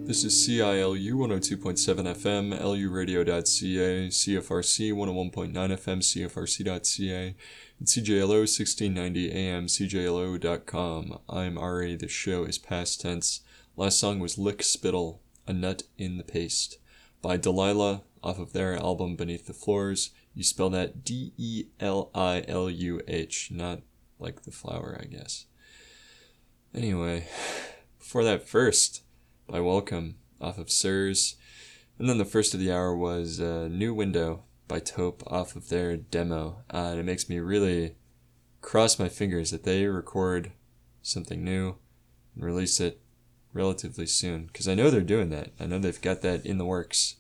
This is CILU 102.7 FM, luradio.ca, CFRC 101.9 FM, CFRC.ca, and CJLO 1690 AM, CJLO.com. I'm Ari, the show is past tense. Last song was Lick Spittle, A Nut in the Paste, by Delilah, off of their album Beneath the Floors. You spell that D-E-L-I-L-U-H, not like the flower, I guess. Anyway, before that first, by Welcome, off of Sirs. And then the first of the hour was New Window by Taupe, off of their demo. And it makes me really cross my fingers that they record something new and release it relatively soon. Because I know they're doing that. I know they've got that in the works.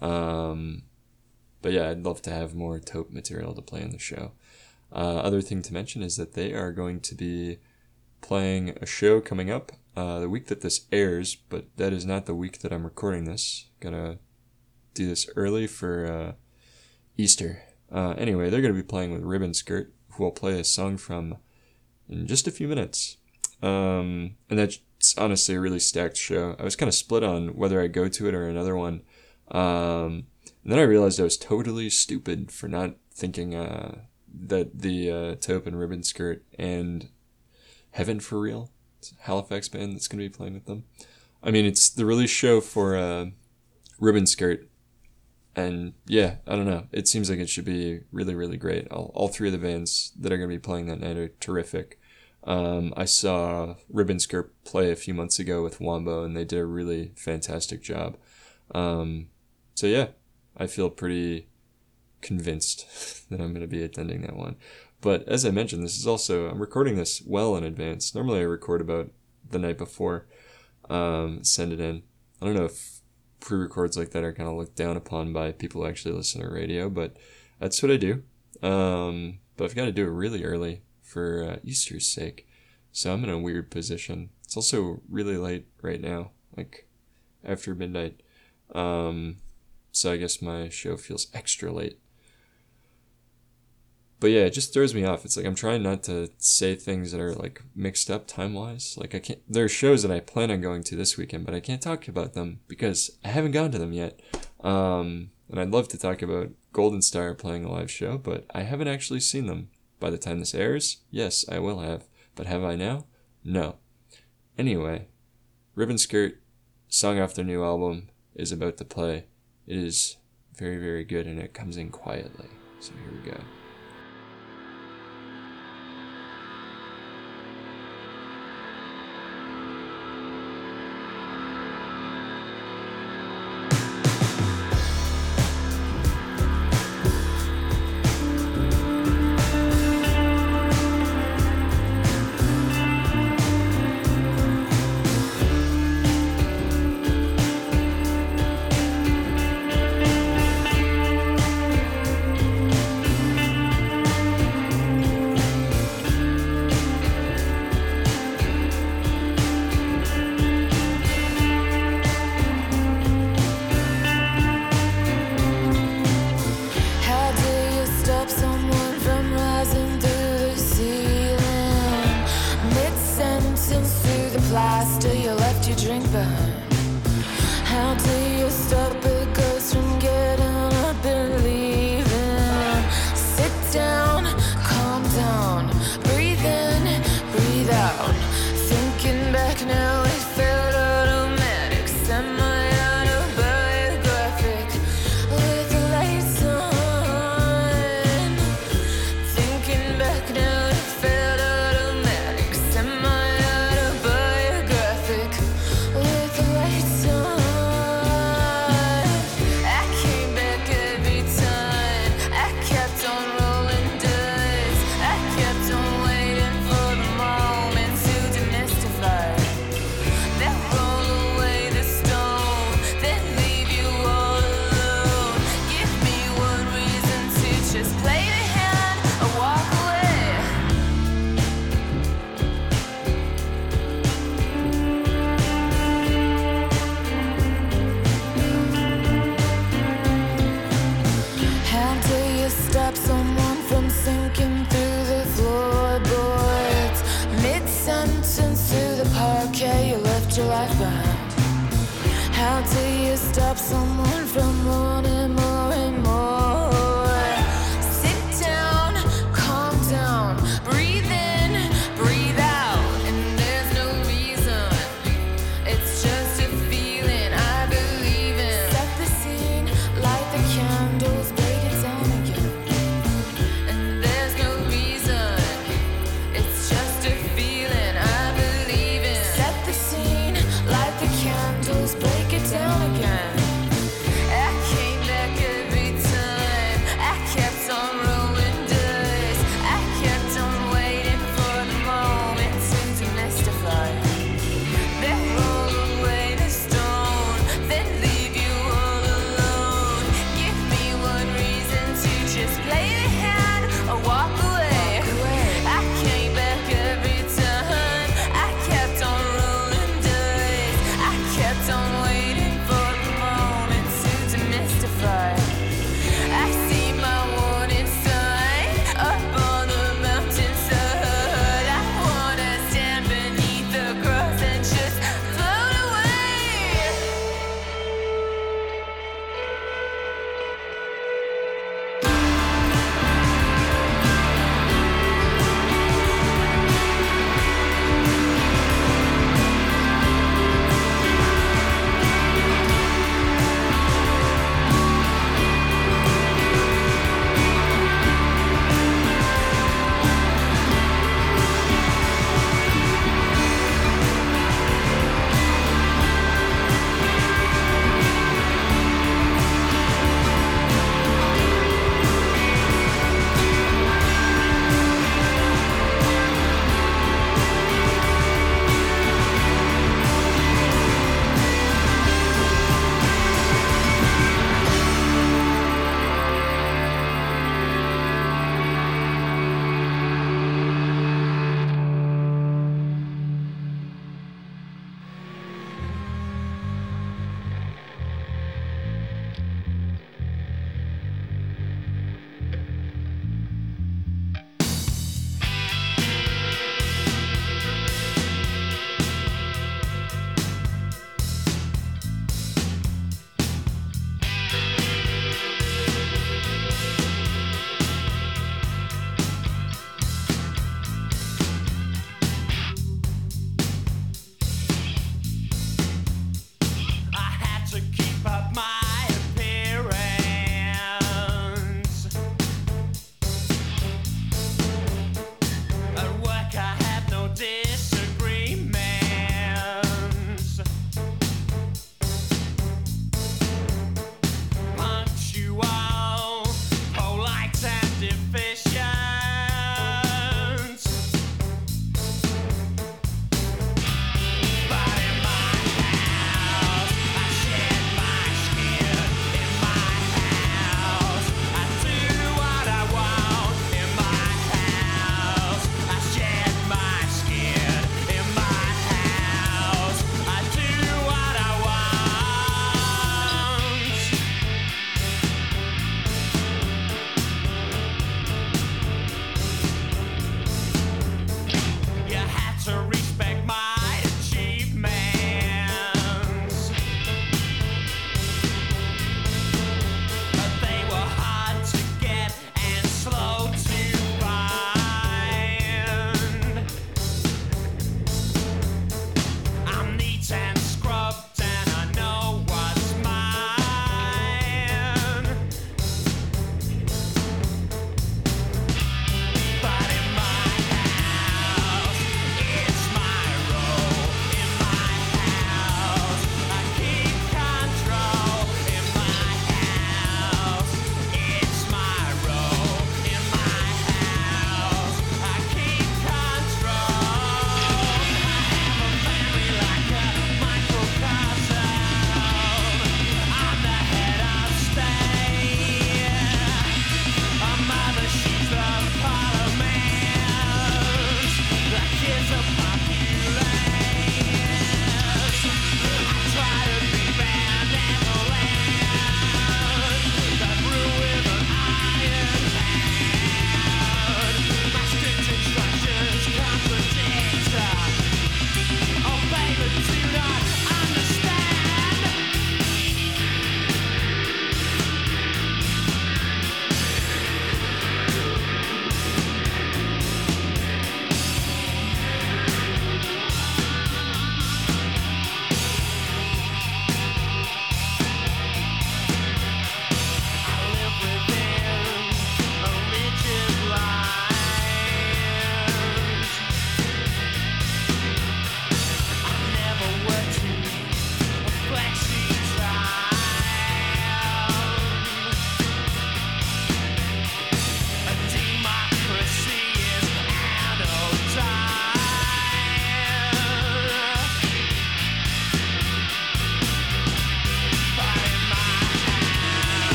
But yeah, I'd love to have more Taupe material to play on the show. Other thing to mention is that they are going to be playing a show coming up the week that this airs, but that is not the week that I'm recording this. Gonna do this early for Easter. Anyway, they're gonna be playing with Ribbon Skirt, who I'll play a song from in just a few minutes. And that's honestly a really stacked show. I was kind of split on whether I go to it or another one. And then I realized I was totally stupid for not thinking that the Taupe and Ribbon Skirt and Heaven for Real, it's a Halifax band that's going to be playing with them. I mean, it's the release show for Ribbon Skirt, and yeah, I don't know. It seems like it should be really, really great. All three of the bands that are going to be playing that night are terrific. I saw Ribbon Skirt play a few months ago with Wombo, and they did a really fantastic job. So yeah, I feel pretty convinced that I'm going to be attending that one. But as I mentioned, this is also, I'm recording this well in advance. Normally I record about the night before, send it in. I don't know if pre-records like that are kind of looked down upon by people who actually listen to radio, but that's what I do. But I've got to do it really early for Easter's sake. So I'm in a weird position. It's also really late right now, like after midnight. So I guess my show feels extra late. But yeah, it just throws me off. It's like I'm trying not to say things that are like mixed up time-wise. Like I can't. There are shows that I plan on going to this weekend, but I can't talk about them because I haven't gone to them yet. And I'd love to talk about Golden Star playing a live show, but I haven't actually seen them. By the time this airs, yes, I will have. But have I now? No. Anyway, Ribbon Skirt, song off their new album, is about to play. It is very, very good, and it comes in quietly. So here we go. your life behind. How do you stop someone from wanting more and more? Sit down, calm down, breathe in, breathe out, and there's no reason. It's just a feeling I believe in. Set the scene, light the candles, break it down again. And there's no reason. It's just a feeling I believe in. Set the scene, light the candles, break it down again. I came back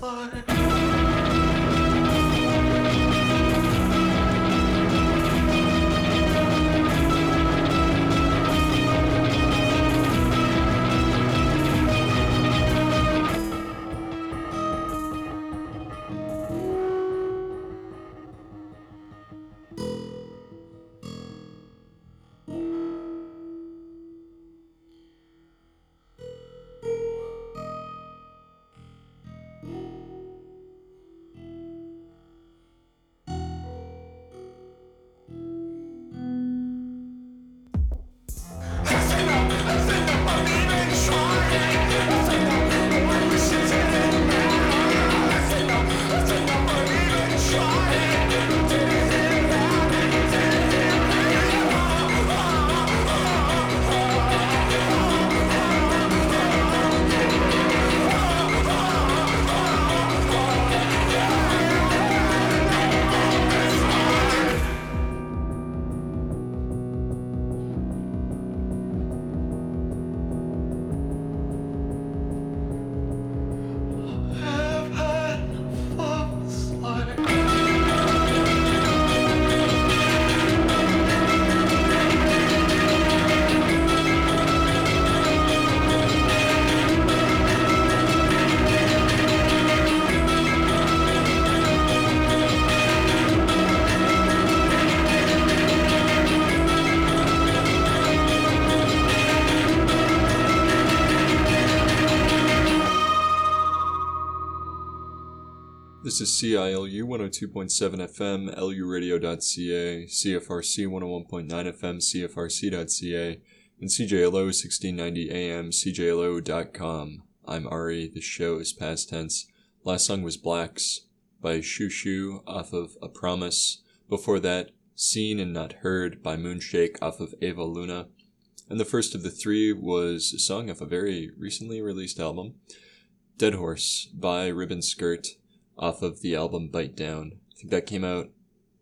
This is CILU 102.7 FM, luradio.ca, CFRC 101.9 FM, CFRC.ca, and CJLO 1690 AM, CJLO.com. I'm Ari. The show is past tense. Last song was Blacks by Shoo Shoo off of A Promise. Before that, Seen and Not Heard by Moonshake off of Eva Luna. And the first of the three was a song off a very recently released album, Dead Horse by Ribbon Skirt off of the album Bite Down. I think that came out...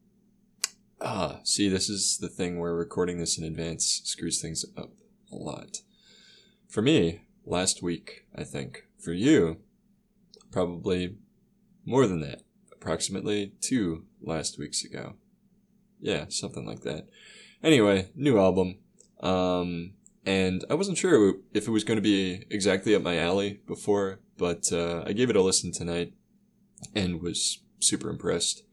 see, this is the thing where recording this in advance screws things up a lot. For me, last week, I think. For you, probably more than that. Approximately 2 last weeks ago. Yeah, something like that. Anyway, new album. And I wasn't sure if it was going to be exactly up my alley before, but I gave it a listen tonight and was super impressed.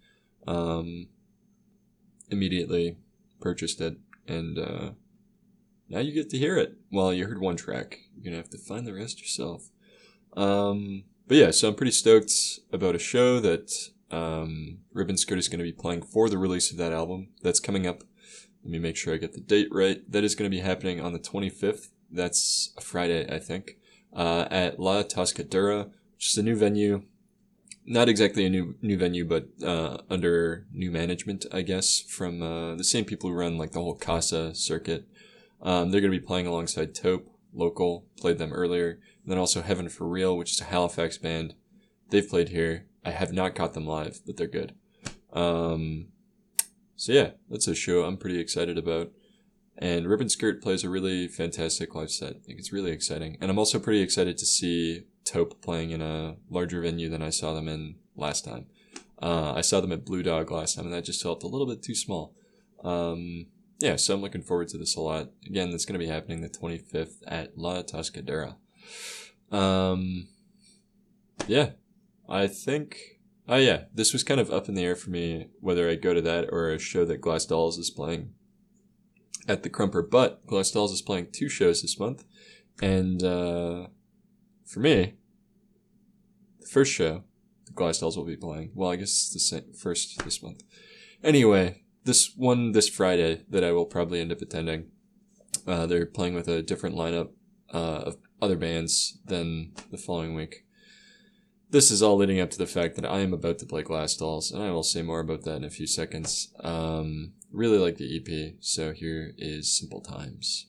Immediately purchased it, and now you get to hear it. Well, you heard one track. You're going to have to find the rest yourself. But yeah, so I'm pretty stoked about a show that Ribbon Skirt is going to be playing for the release of that album. That's coming up. Let me make sure I get the date right. That is going to be happening on the 25th. That's a Friday, I think, at La Tascadura, which is a new venue. Not exactly a new venue, but under new management, I guess, from the same people who run like the whole Casa circuit. They're going to be playing alongside Taupe, local, played them earlier. And then also Heaven for Real, which is a Halifax band. They've played here. I have not caught them live, but they're good. So yeah, that's a show I'm pretty excited about. And Ribbon Skirt plays a really fantastic live set. I think it's really exciting. And I'm also pretty excited to see Taupe playing in a larger venue than I saw them in last time. I saw them at Blue Dog last time, and that just felt a little bit too small. Yeah, so I'm looking forward to this a lot. Again, that's going to be happening the 25th at La Tascadera. Yeah, I think... Oh yeah, this was kind of up in the air for me, whether I go to that or a show that Glass Dolls is playing at the Crumper. But Glass Dolls is playing 2 shows this month. And for me, the first show the Glass Dolls will be playing, well, I guess it's the first this month. Anyway, this Friday that I will probably end up attending, they're playing with a different lineup of other bands than the following week. This is all leading up to the fact that I am about to play Glass Dolls, and I will say more about that in a few seconds. Really like the EP, so here is Simple Times.